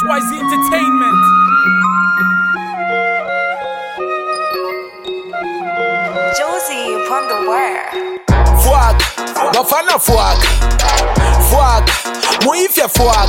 XYZ Entertainment. Josie upon the wire. Fuck, bafana fuck. Fuck, muifya fuck.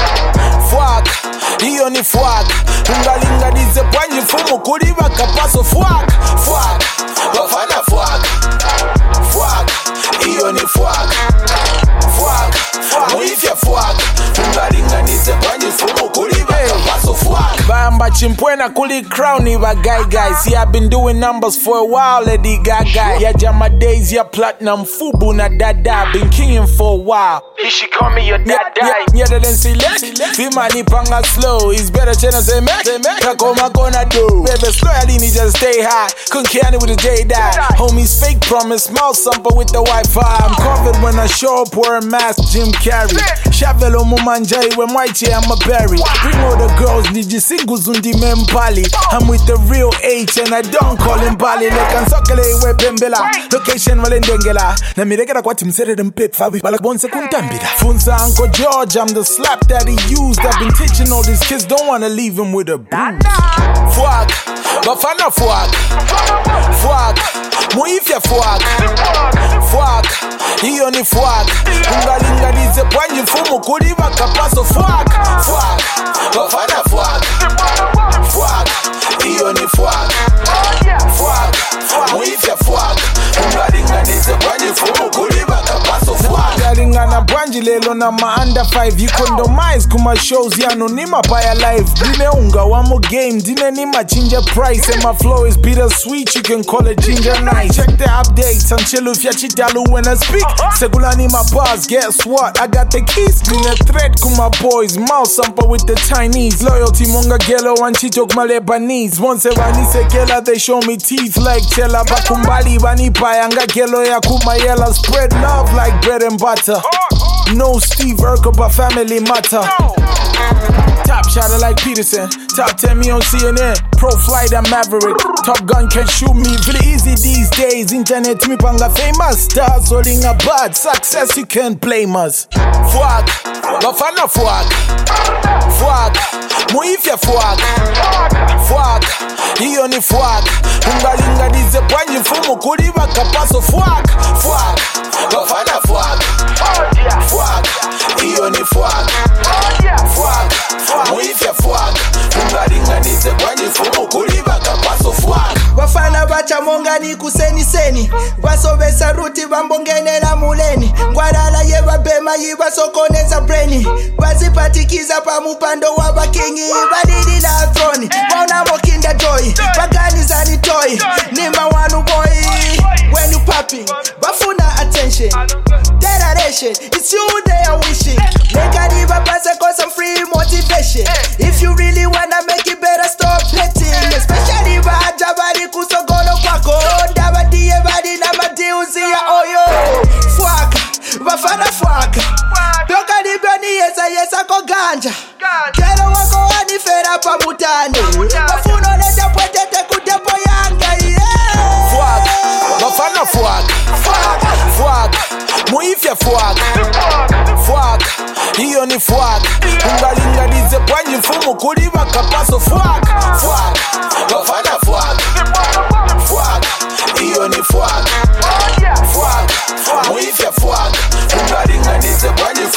Fuck, hiyo ni fuck. Ungalingalize pwanyi fumu kuliva kapaso fuck. Fuck, bafana fuck. Fuck, hiyo ni fuck. Fuck, muifya fuck. Ungalingalize pwanyi fumu kuliva kapaso fuck. Bamba chimpwena kuli crown iwa guy. See I've been doing numbers for a while, Lady Gaga. Ya jama days, ya platinum fubu na dada. Been kinging for a while. She call me your dada. Nyada den select. Fimani panga slow. It's better chena say mek. Kakoma gonna do. Baby slow alini just stay high. Couldn't carry with the day die. Homies fake promise. Mouth sumper with the Wi-Fi. I'm covered when I show up wearing mask. Jim Carrey. Shavelo mumanjai when white I'm a berry. Bring all the girls. Need you singles undi mempali. I'm with the real H and I don't call him Bali. Like I'm sokele we bembela. Location walendengela. Na miregera kwa timsere dem pit fabi. Balak bonse kuntambira. Funza Uncle George, I'm the slap that he used. I've been teaching all these kids, don't wanna leave him with a bruise. Fuck, bafana fuck. Fuck, muifya fuck. Fuck, hiyo ni fuck. Ungalingalize pwanyi fumu kuliva kapaso fuck. Fuck, bafana fuck. Fuck, hiyo ni fuck. Fuck, muifya fuck. Ungalingalize pwanyi fumu kuliva kapaso fuck. Galingana bwanji lelo na ma under 5. You condomize kuma shows yano nima paya live. Dine unga wamo game, dine nima ginger price. And my flow is bittersweet, you can call it ginger nice. Check the updates until if ya chitalu when I speak. Segulani my bars, guess what? I got the keys. Dine threat kuma boys, mouth sampa with the Chinese. Loyalty monga gelo and chitok ma Lebanese. Once vani sekela, they show me teeth like chela. Bakumbali bani paya nga gelo ya kuma yela. Spread love like bread and butter. No Steve Urkel, but family matter. Top shotter like Peterson. Top 10 me on CNN. Pro flight and Maverick. Top Gun can shoot me very easy these days. Internet me panga famous. Stars holding a bad success you can't blame us. Fuck, bafana fuck. Fuck, muifya fuck. Fuck, hiyo ni fuck. Ungalingalize pwanyi fumu kuliva kapaso fuck. Fuck, bafana fuck. Fuck, hiyo ni fuck. Fuck, muifya fuck. Ungalinganize pwanyi fumu kuliva kapaso fuck. Bafana bacha monga ni kuseni seni. Basobesa ruti bambongenela muleni. Ngwarala ye babema yiba sokoneza brainy. Bazipatikiza pa mupando wa bakingi. Badidi la throne. Bona mokinda joy. Baganiza ni toy. Nimba wanu boy. When you popping, bafuna attention. Generation, it's you they are wishing. Make a diva pass cause some free motivation. If you really wanna make it better, stop hating. Especially bajabari kusogolo kwako. Dabadi ebadi na madiuzi ya oyo. Fuck, bafana fuck. Doka di beni yesa ko ganja. Kero wako wani fera pa mutani. Bafuno leta pwetete kudepo yanga yeah. Fuck, bafana fuck. Fuck, muifya fuck. Fuck, hiyo ni fuck. Ungalingalize pwanyi fumu kuliva kapaso fuck. Fuck, bafana fuck. Fuck, hiyo ni fuck. Fuck, muifya fuck. Ungalingalize pwanyi